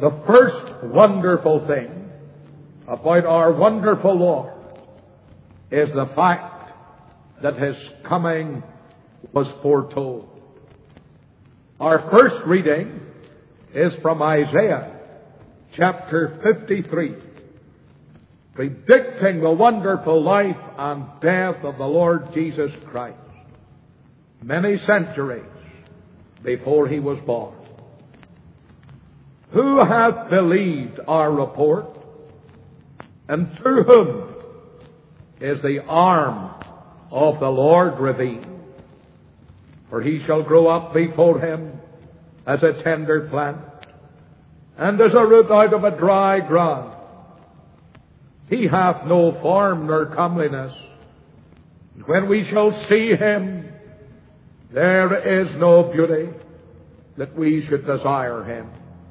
The first wonderful thing about our wonderful Lord is the fact that His coming was foretold. Our first reading is from Isaiah chapter 53, predicting the wonderful life and death of the Lord Jesus Christ many centuries before He was born. Who hath believed our report? And through whom is the arm of the Lord revealed? For He shall grow up before Him as a tender plant, and as a root out of a dry ground. He hath no form nor comeliness. When we shall see Him, there is no beauty that we should desire Him.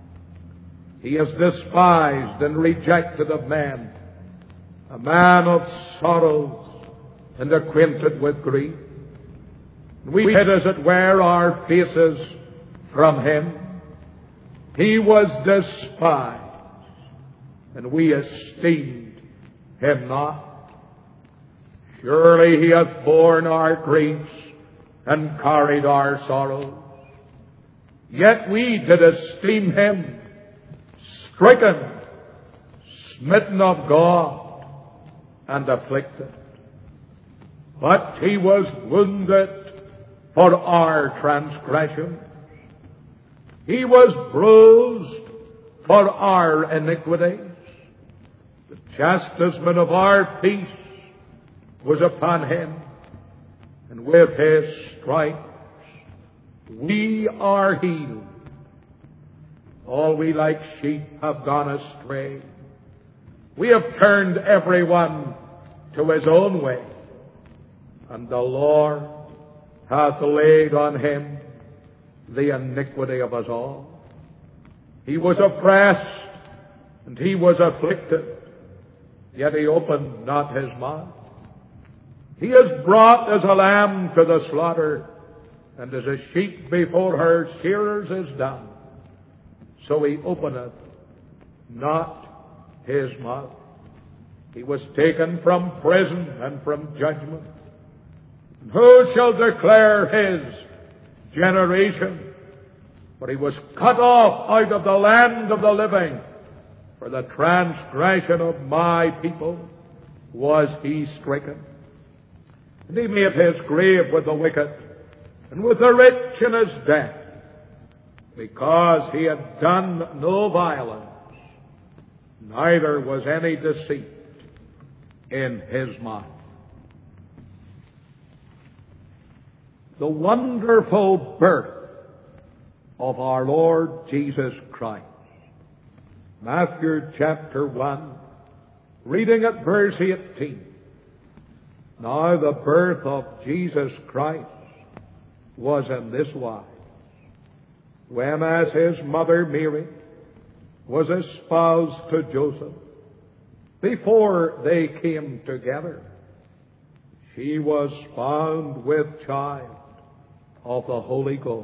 He is despised and rejected of men, a man of sorrows and acquainted with grief. We hid, as it were, our faces from Him. He was despised, and we esteemed Him not. Surely He hath borne our griefs and carried our sorrows. Yet we did esteem Him stricken, smitten of God, and afflicted. But He was wounded for our transgressions. He was bruised for our iniquities. The chastisement of our peace was upon Him, and with His stripes we are healed. All we like sheep have gone astray. We have turned everyone to his own way, and the Lord hath laid on Him the iniquity of us all. He was oppressed, and He was afflicted, yet He opened not His mouth. He is brought as a lamb to the slaughter, and as a sheep before her shearers is dumb, so He openeth not His mouth. He was taken from prison and from judgment. And who shall declare His generation? For He was cut off out of the land of the living. For the transgression of my people was He stricken. And He made His grave with the wicked, and with the rich in His death, because He had done no violence, neither was any deceit in His mouth. The wonderful birth of our Lord Jesus Christ. Matthew chapter 1, reading at verse 18. Now the birth of Jesus Christ was in this wise. When as His mother Mary was espoused to Joseph, before they came together, she was found with child of the Holy Ghost.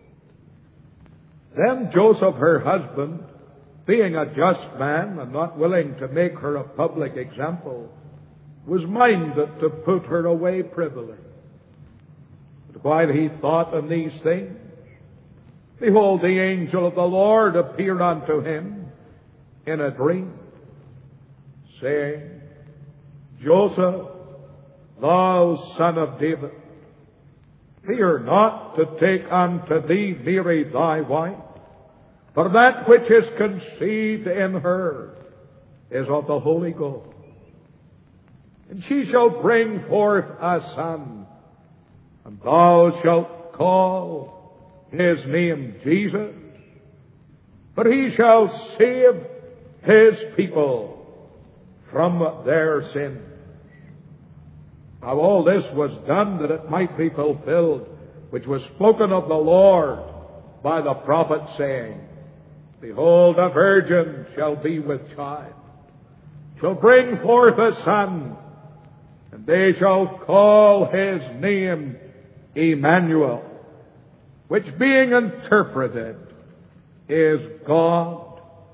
Then Joseph, her husband, being a just man and not willing to make her a public example, was minded to put her away privily. But while he thought on these things, behold, the angel of the Lord appeared unto him in a dream, saying, Joseph, thou son of David, fear not to take unto thee Mary thy wife, for that which is conceived in her is of the Holy Ghost. And she shall bring forth a son, and thou shalt call his name Jesus, for he shall save his people from their sins. Now all this was done that it might be fulfilled, which was spoken of the Lord by the prophet, saying, Behold, a virgin shall be with child, shall bring forth a son, and they shall call his name Emmanuel, which being interpreted is God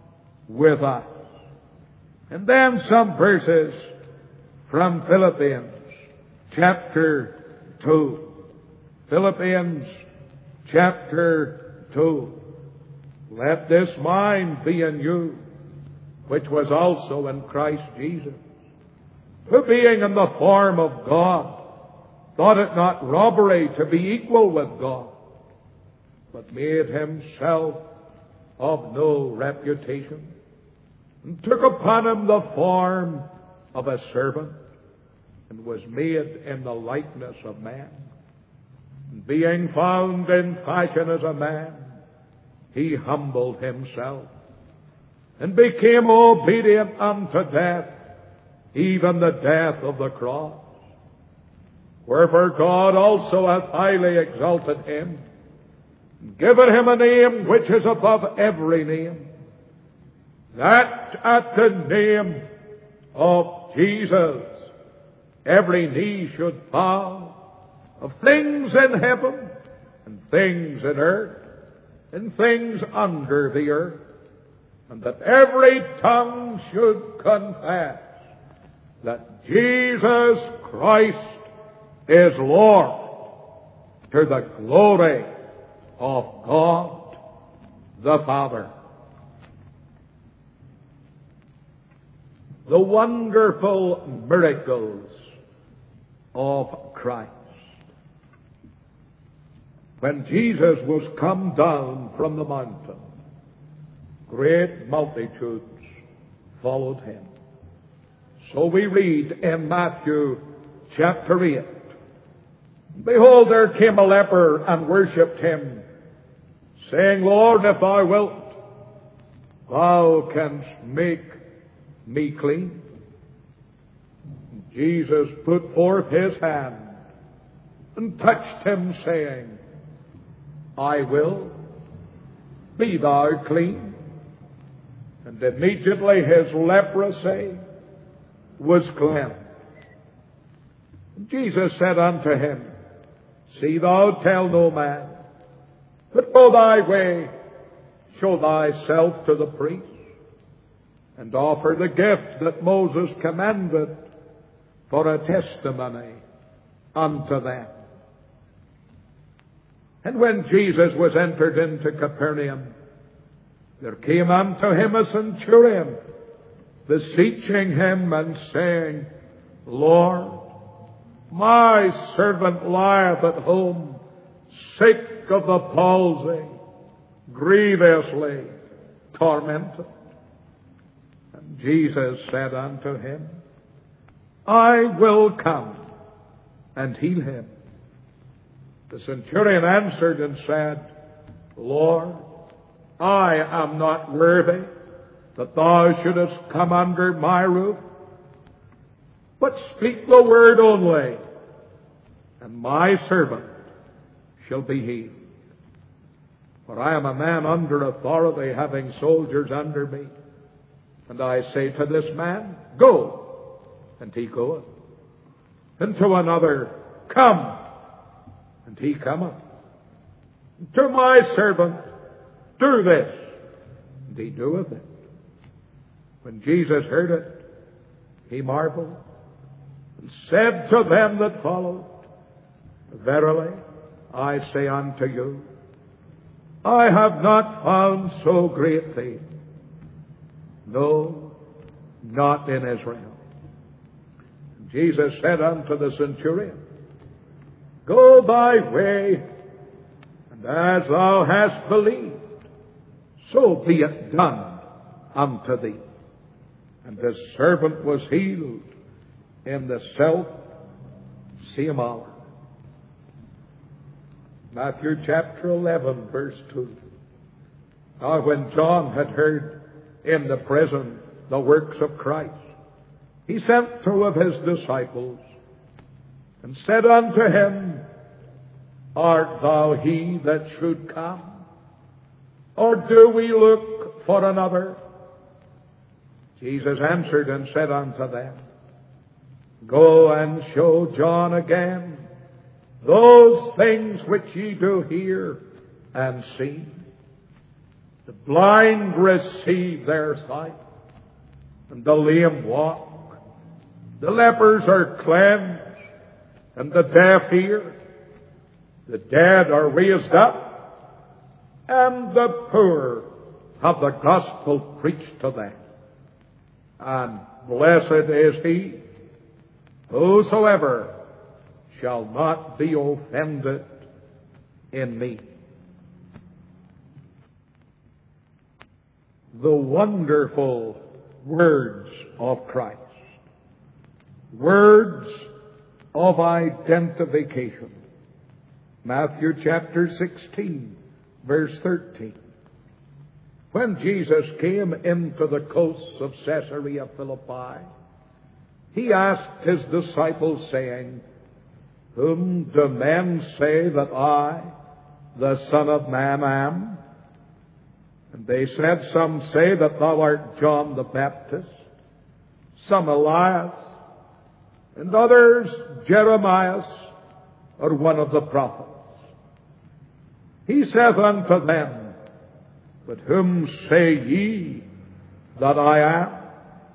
with us. And then some verses from Philippians chapter 2. Philippians chapter 2. Let this mind be in you, which was also in Christ Jesus, who being in the form of God, thought it not robbery to be equal with God, but made himself of no reputation, and took upon him the form of a servant, and was made in the likeness of man. And being found in fashion as a man, he humbled himself, and became obedient unto death, even the death of the cross. Wherefore God also hath highly exalted him, and given him a name which is above every name, that at the name of Jesus every knee should bow, of things in heaven, and things in earth, and things under the earth, and that every tongue should confess that Jesus Christ is Lord, to the glory of God the Father. The wonderful miracles of Christ. When Jesus was come down from the mountain, great multitudes followed him. So we read in Matthew chapter 8, Behold, there came a leper and worshipped him, saying, Lord, if thou wilt, thou canst make me clean. Jesus put forth his hand and touched him, saying, I will, be thou clean. And immediately his leprosy was cleansed. Jesus said unto him, See thou tell no man, but go thy way, show thyself to the priest, and offer the gift that Moses commanded for a testimony unto them. And when Jesus was entered into Capernaum, there came unto him a centurion, beseeching him and saying, Lord, my servant lieth at home, sick of the palsy, grievously tormented. And Jesus said unto him, I will come and heal him. The centurion answered and said, Lord, I am not worthy that thou shouldest come under my roof, but speak the word only, and my servant shall be healed. For I am a man under authority, having soldiers under me. And I say to this man, Go, and he goeth. And to another, Come, and he cometh. And to my servant, Do this, and he doeth it. When Jesus heard it, he marveled, and said to them that followed, Verily, I say unto you, I have not found so great faith, no, not in Israel. And Jesus said unto the centurion, Go thy way, and as thou hast believed, so be it done unto thee. And his servant was healed in the self-same hour. Matthew chapter 11, verse 2. Now when John had heard in the prison the works of Christ, he sent two of his disciples, and said unto him, Art thou he that should come, or do we look for another? Jesus answered and said unto them, Go and show John again those things which ye do hear and see. The blind receive their sight, and the lame walk. The lepers are cleansed, and the deaf hear. The dead are raised up, and the poor have the gospel preached to them. And blessed is he whosoever shall not be offended in me. The wonderful words of Christ. Words of identification. Matthew chapter 16, verse 13. When Jesus came into the coasts of Caesarea Philippi, he asked his disciples, saying, Whom do men say that I, the Son of Man, am? And they said, Some say that thou art John the Baptist, some Elias, and others Jeremias, or one of the prophets. He saith unto them, But whom say ye that I am?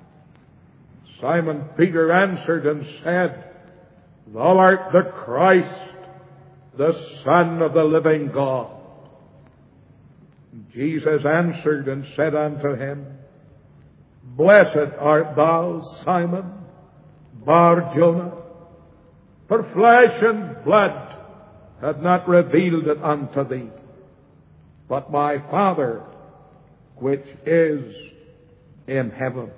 Simon Peter answered and said, Thou art the Christ, the Son of the living God. And Jesus answered and said unto him, Blessed art thou, Simon Bar-Jonah, for flesh and blood hath not revealed it unto thee, but my Father which is in heaven.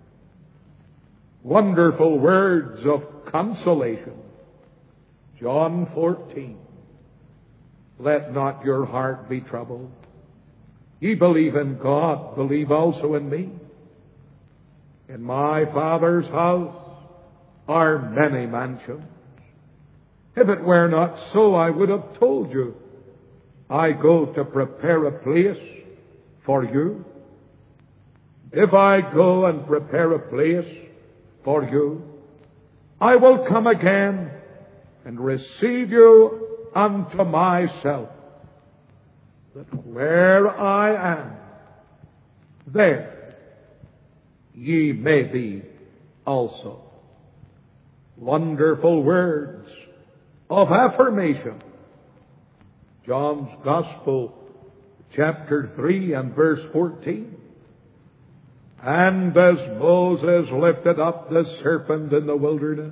Wonderful words of consolation. John 14. Let not your heart be troubled. Ye believe in God, believe also in me. In my Father's house are many mansions. If it were not so, I would have told you. I go to prepare a place for you. If I go and prepare a place for you, I will come again and receive you unto myself, that where I am, there ye may be also. Wonderful words of affirmation. John's Gospel, chapter 3 and verse 14. And as Moses lifted up the serpent in the wilderness,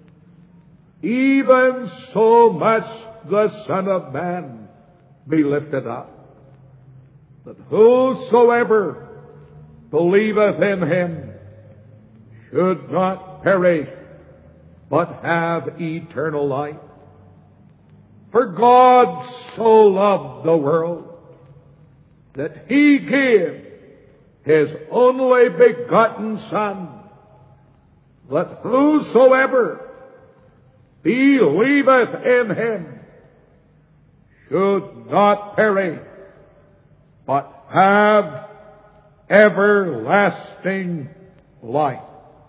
even so must the Son of Man be lifted up, that whosoever believeth in him should not perish, but have eternal life. For God so loved the world that he gave his only begotten Son, that whosoever believeth in him should not perish, but have everlasting life.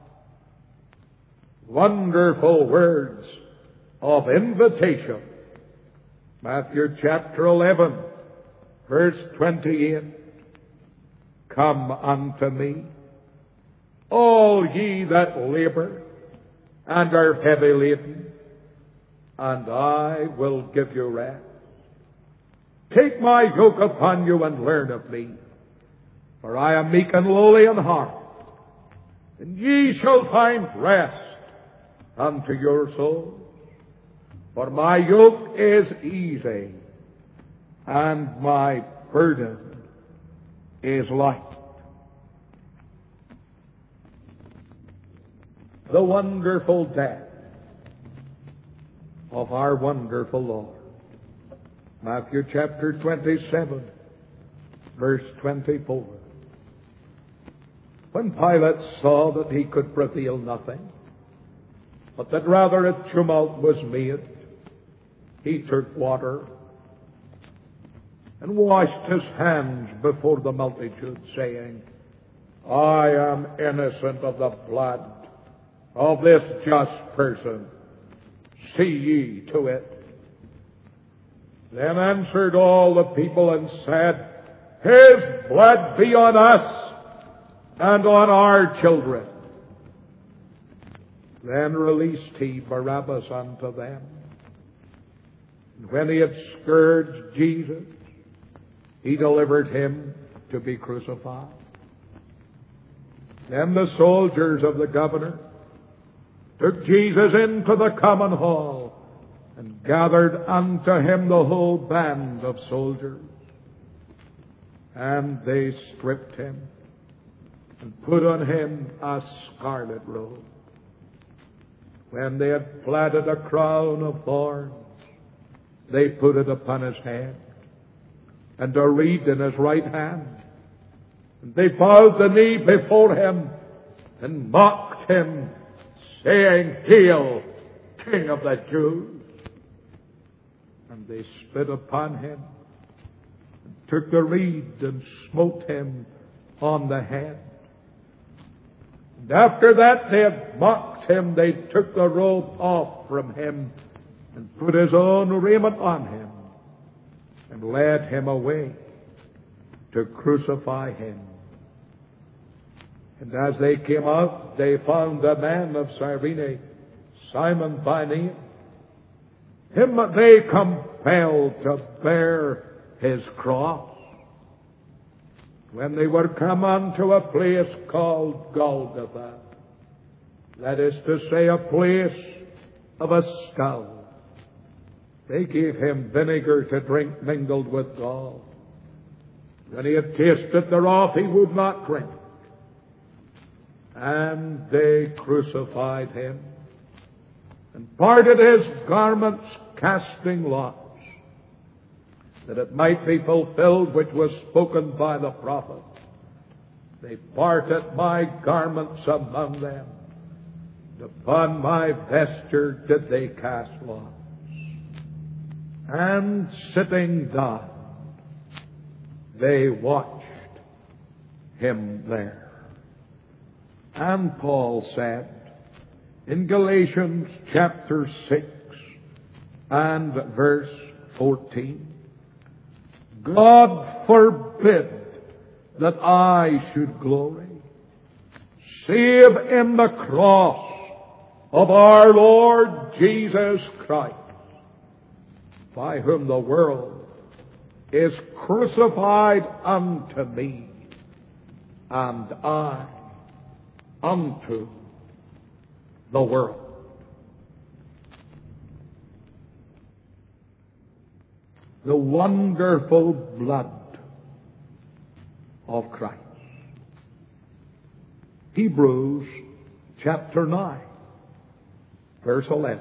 Wonderful words of invitation. Matthew chapter 11, verse 28. Come unto me, all ye that labor and are heavy laden, and I will give you rest. Take my yoke upon you and learn of me, for I am meek and lowly in heart, and ye shall find rest unto your souls. For my yoke is easy, and my burden is light. The wonderful death of our wonderful Lord. Matthew chapter 27, verse 24. When Pilate saw that he could prevail nothing, but that rather a tumult was made, he took water and washed his hands before the multitude, saying, I am innocent of the blood of this just person. See ye to it. Then answered all the people and said, His blood be on us and on our children. Then released he Barabbas unto them. And when he had scourged Jesus, he delivered him to be crucified. Then the soldiers of the governor took Jesus into the common hall and gathered unto him the whole band of soldiers. And they stripped him and put on him a scarlet robe. When they had platted a crown of thorns, they put it upon his head, and a reed in his right hand. And they bowed the knee before him and mocked him, saying, Hail, King of the Jews! And they spit upon him, and took the reed and smote him on the head. And after that they had mocked him, they took the robe off from him and put his own raiment on him and led him away to crucify him. And as they came out, they found a man of Cyrene, Simon by name. Him they compelled to bear his cross. When they were come unto a place called Golgotha, that is to say, a place of a skull, they gave him vinegar to drink mingled with gall. When he had tasted thereof, he would not drink. And they crucified him and parted his garments, casting lots, that it might be fulfilled which was spoken by the prophet. They parted my garments among them, and upon my vesture did they cast lots. And sitting down, they watched him there. And Paul said in Galatians chapter 6 and verse 14, God forbid that I should glory, save in the cross of our Lord Jesus Christ, by whom the world is crucified unto me, and I unto the world. The wonderful blood of Christ. Hebrews chapter 9, verse 11.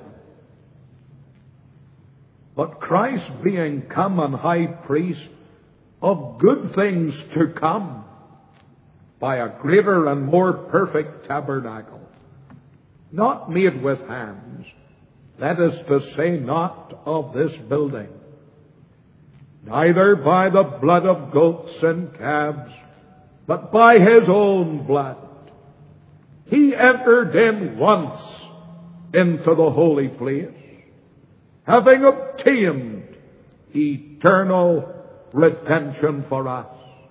But Christ being come an high priest of good things to come, by a greater and more perfect tabernacle, not made with hands, that is to say, not of this building, neither by the blood of goats and calves, but by his own blood, he entered in once into the holy place, having obtained eternal redemption for us.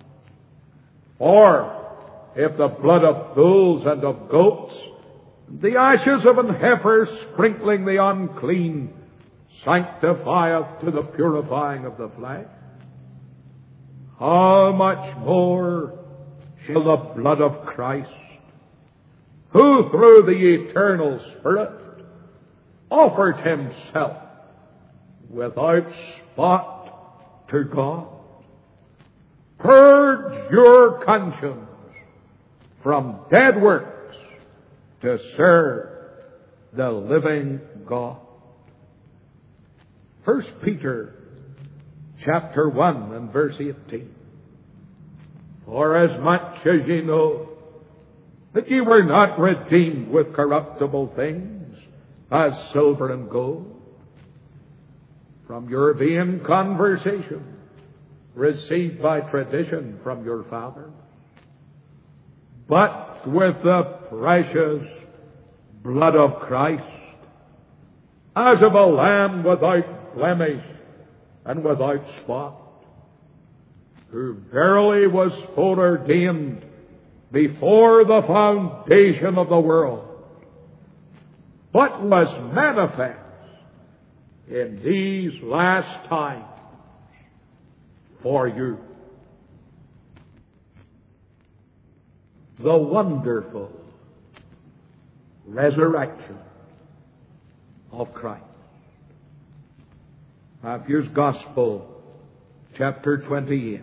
For if the blood of bulls and of goats, the ashes of an heifer sprinkling the unclean, sanctifieth to the purifying of the flesh, how much more shall the blood of Christ, who through the eternal Spirit offered himself without spot to God, purge your conscience from dead works to serve the living God. 1 Peter chapter 1 and verse 18. For as much as ye know that ye were not redeemed with corruptible things, as silver and gold, from your vain conversation received by tradition from your fathers, but with the precious blood of Christ, as of a lamb without blemish and without spot, who verily was foreordained before the foundation of the world, but was manifest in these last times for you. The wonderful resurrection of Christ. Matthew's Gospel, chapter 28.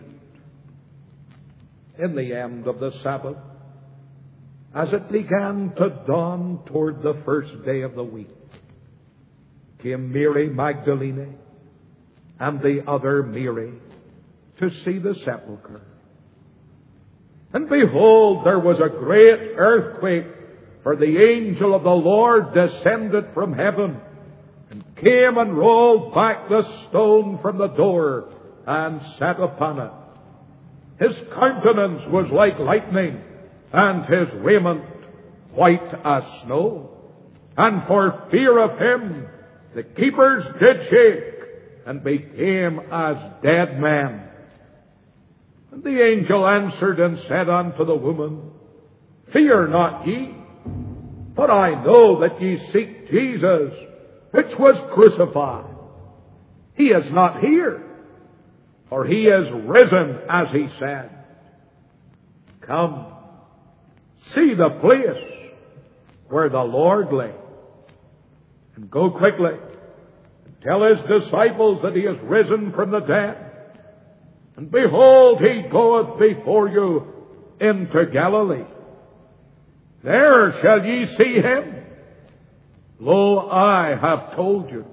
In the end of the Sabbath, as it began to dawn toward the first day of the week, came Mary Magdalene and the other Mary to see the sepulchre. And behold, there was a great earthquake, for the angel of the Lord descended from heaven and came and rolled back the stone from the door and sat upon it. His countenance was like lightning, and his raiment white as snow. And for fear of him, the keepers did shake, and became as dead men. And the angel answered and said unto the woman, Fear not ye, for I know that ye seek Jesus, which was crucified. He is not here, for he is risen, as he said. Come, see the place where the Lord lay, and go quickly and tell his disciples that he is risen from the dead. And behold, he goeth before you into Galilee. There shall ye see him. Lo, I have told you.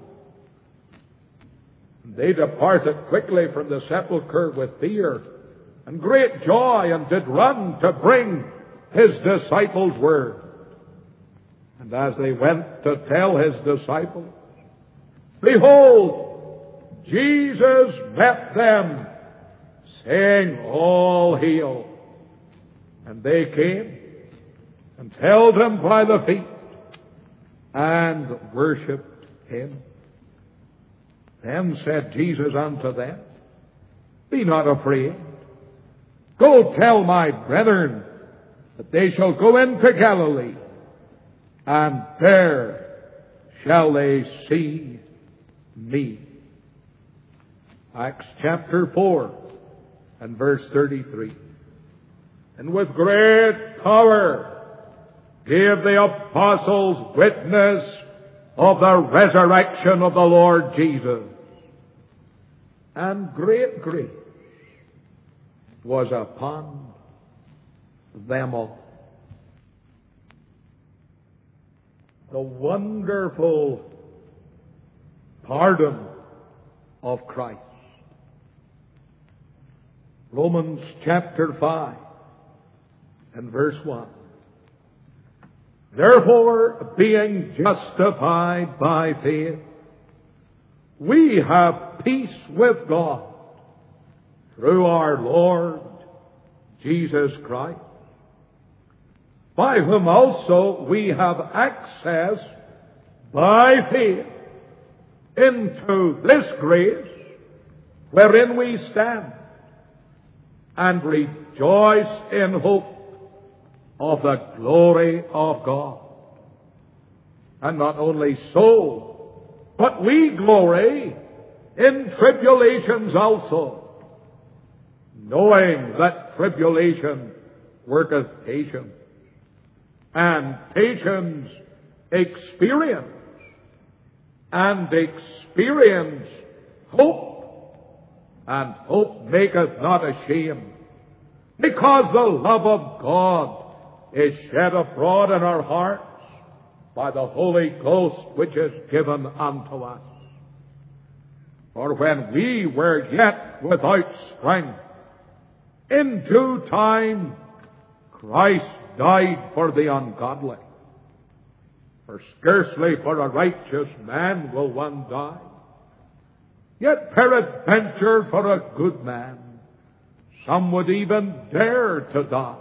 And they departed quickly from the sepulchre with fear and great joy, and did run to bring his disciples word. And as they went to tell his disciples, behold, Jesus met them, saying, All hail. And they came and held him by the feet and worshipped him. Then said Jesus unto them, Be not afraid. Go tell my brethren that they shall go into Galilee, and there shall they see me. Acts chapter 4 and verse 33. And with great power gave the apostles witness of the resurrection of the Lord Jesus. And great grace was upon them all. The wonderful pardon of Christ. Romans chapter 5 and verse 1. Therefore, being justified by faith, we have peace with God through our Lord Jesus Christ, by whom also we have access by faith into this grace wherein we stand, and rejoice in hope of the glory of God. And not only so, but we glory in tribulations also, knowing that tribulation worketh patience, and patience experience, and experience hope, and hope maketh not ashamed, because the love of God is shed abroad in our hearts by the Holy Ghost, which is given unto us. For when we were yet without strength, in due time Christ died for the ungodly. For scarcely for a righteous man will one die, yet peradventure for a good man some would even dare to die.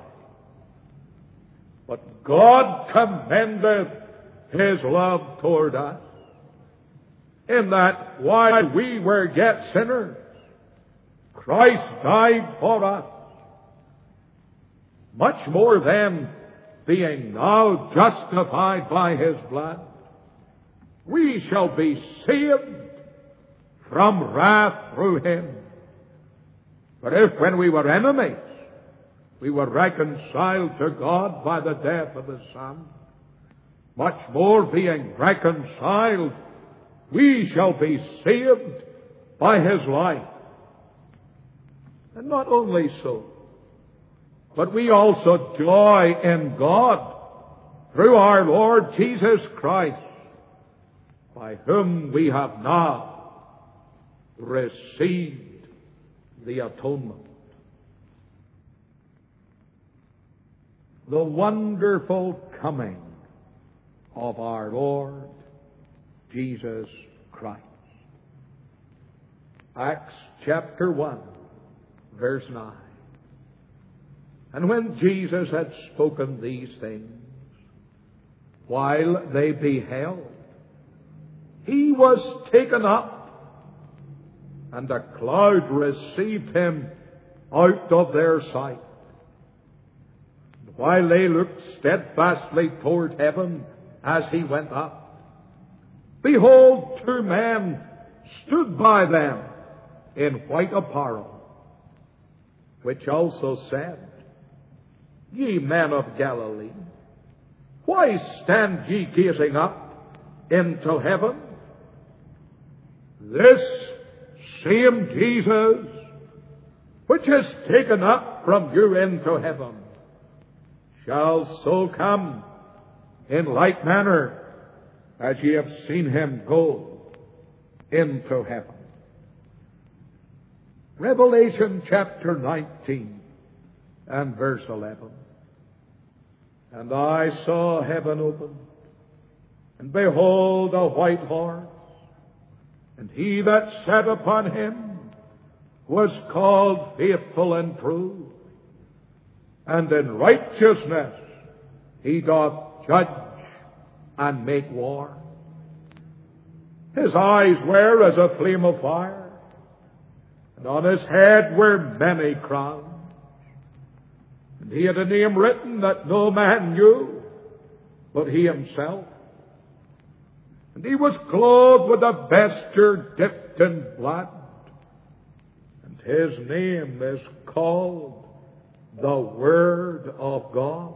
But God commendeth his love toward us, in that while we were yet sinners, Christ died for us. Much more then, being now justified by His blood, we shall be saved from wrath through Him. For if when we were enemies, we were reconciled to God by the death of His Son, much more being reconciled, we shall be saved by His life. And not only so, but we also joy in God through our Lord Jesus Christ, by whom we have now received the atonement. The wonderful coming of our Lord Jesus Christ. Acts chapter 1, verse 9. And when Jesus had spoken these things, while they beheld, He was taken up, and a cloud received Him out of their sight. And while they looked steadfastly toward heaven as He went up, behold, two men stood by them in white apparel, which also said, Ye men of Galilee, why stand ye gazing up into heaven? This same Jesus, which is taken up from you into heaven, shall so come in like manner as ye have seen Him go into heaven. Revelation chapter 19 and verse 11. And I saw heaven opened, and behold, a white horse, and He that sat upon him was called Faithful and True, and in righteousness He doth judge and make war. His eyes were as a flame of fire, and on His head were many crowns. And He had a name written that no man knew but He Himself. And He was clothed with a vesture dipped in blood. And His name is called the Word of God.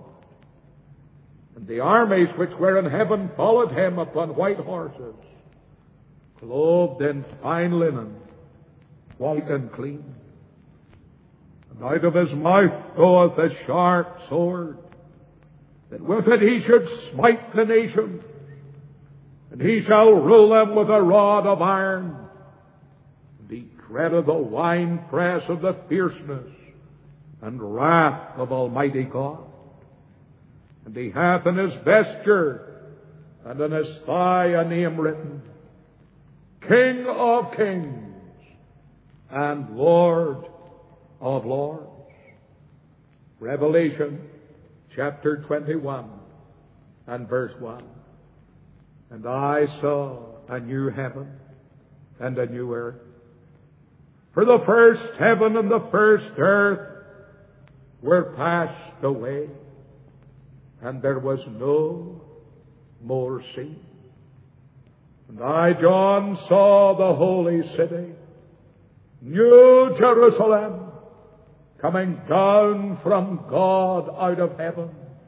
And the armies which were in heaven followed Him upon white horses, clothed in fine linen, white and clean. And out of His mouth goeth a sharp sword, that with it He should smite the nations, and He shall rule them with a rod of iron. And He treadeth the winepress of the fierceness and wrath of Almighty God. And He hath in His vesture and in His thigh a name written, King of Kings and Lord of Lords. Revelation chapter 21 and verse 1. And I saw a new heaven and a new earth. For the first heaven and the first earth were passed away, and there was no more sea. And I, John, saw the holy city, New Jerusalem, coming down from God out of heaven,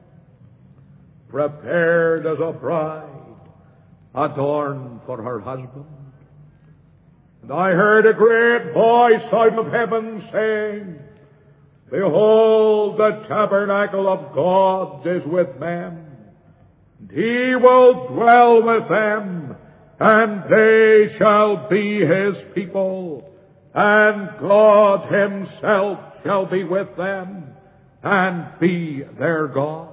prepared as a bride, adorned for her husband. And I heard a great voice out of heaven saying, Behold, the tabernacle of God is with men, and He will dwell with them, and they shall be His people, and God Himself shall be with them, and be their God.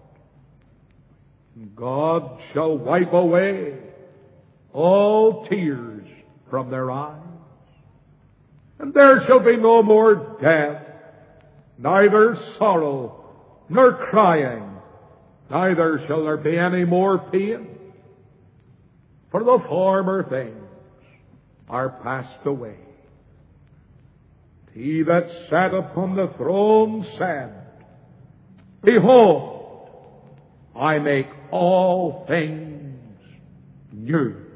And God shall wipe away all tears from their eyes, and there shall be no more death, neither sorrow, nor crying, neither shall there be any more pain. For the former things are passed away. He that sat upon the throne said, Behold, I make all things new.